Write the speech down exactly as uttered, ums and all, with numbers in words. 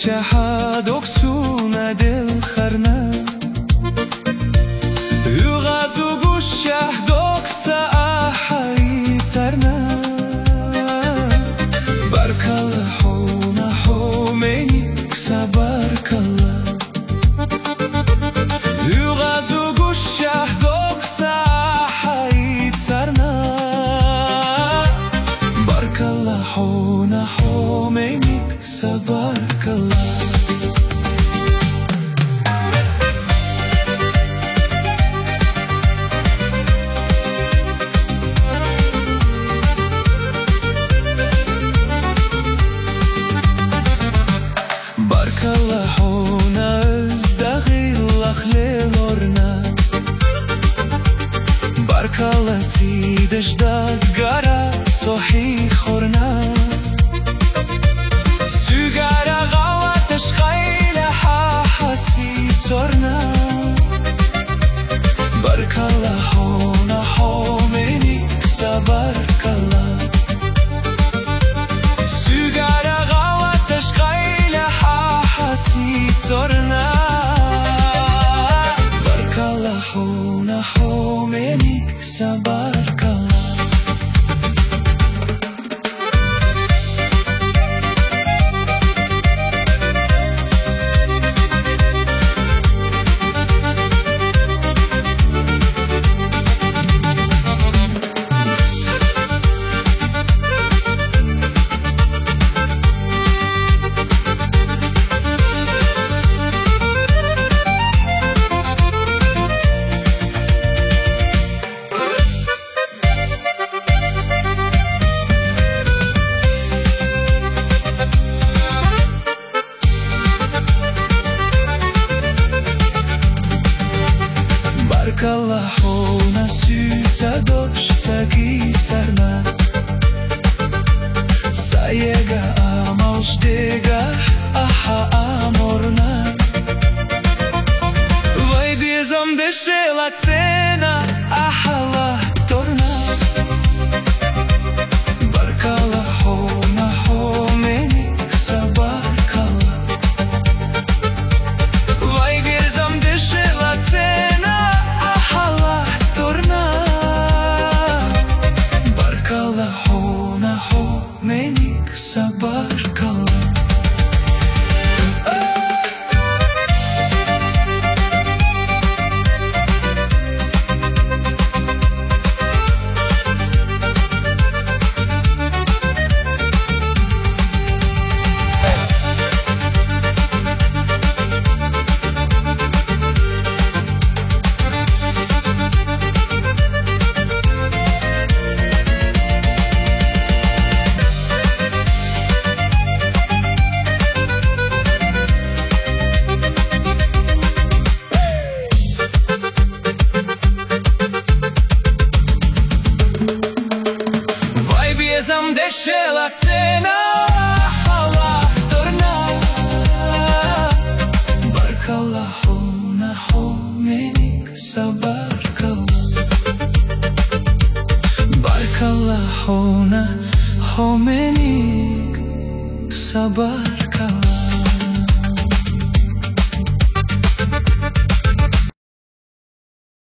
شحاد أكسونا دل خرنا يغازو قشه دوكسا أحاي ترنا بارك الله حونا حوميني كسا بارك الله يغازو قشه دوكسا أحاي ترنا بارك الله حونا حوميني كسا بارك الله الله حونا ازدغي الأخليل ورنا بارك الله سيدش دقارا صحي خورنا سيجارة غواتش خيلة حاسي صرنا بارك الله حونا حوميني كسا بارك الله سيجارة غواتش خيلة صرنا بارك الله حونا حوميني كسا بارك الله بارك الله حونا سيتا دوشتا كيسرنا سايقا اموش ديقا احا امورنا وي بيزم دشيلا цена احا الله تورنا بارك الله حونا حوميني كسا بارك الله وي بيزم دشيلا цена حونا حوميني كسا بارك الله Zam deshela cena Allah torna Bark Allah huna humenik sabark Allah Bark Allah huna humenik sabark Allah